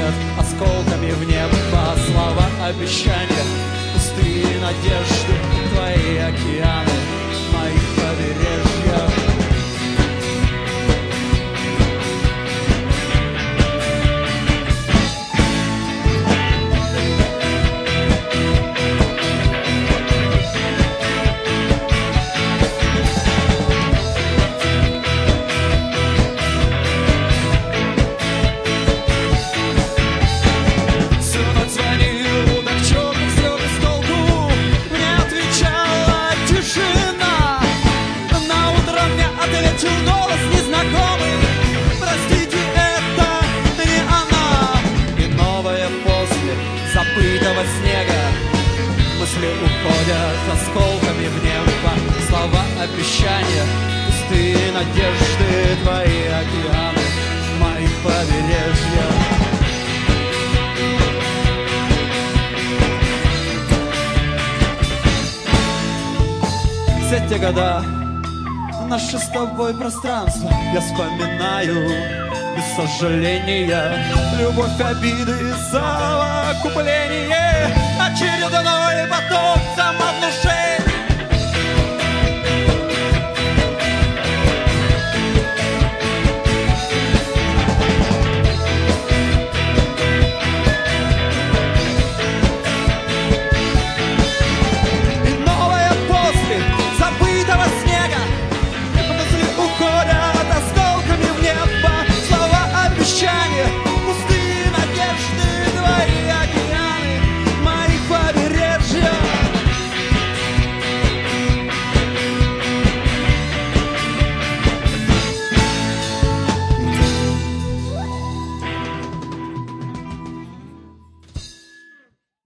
уходят осколками в небо. Слова обещания, пустые надежды, твои океаны, мои побережья. Снега мысли уходят осколками в небо. Слова обещания, пустые надежды, твои океаны, мои побережья. Все те года, наше с тобой пространство я вспоминаю без сожаления. Любовь, обиды, совокупление, очередной поток самовнушения.